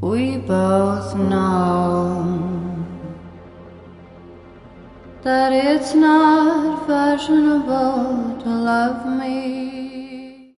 We both know that it's not fashionable to love me.